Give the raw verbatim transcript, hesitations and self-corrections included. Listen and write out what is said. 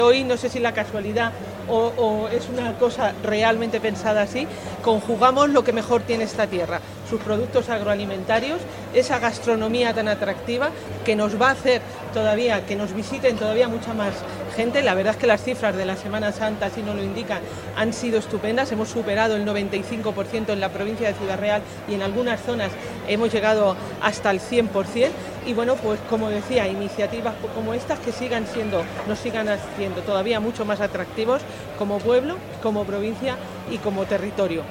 Hoy no sé si la casualidad o, o es una cosa realmente pensada así, conjugamos lo que mejor tiene esta tierra, sus productos agroalimentarios, esa gastronomía tan atractiva que nos va a hacer todavía, que nos visiten todavía mucha más gente. La verdad es que las cifras de la Semana Santa, así nos lo indican, han sido estupendas. Hemos superado el noventa y cinco por ciento en la provincia de Ciudad Real y en algunas zonas hemos llegado hasta el cien por ciento. Y bueno, pues como decía, iniciativas como estas que sigan siendo, nos sigan haciendo todavía mucho más atractivos como pueblo, como provincia y como territorio.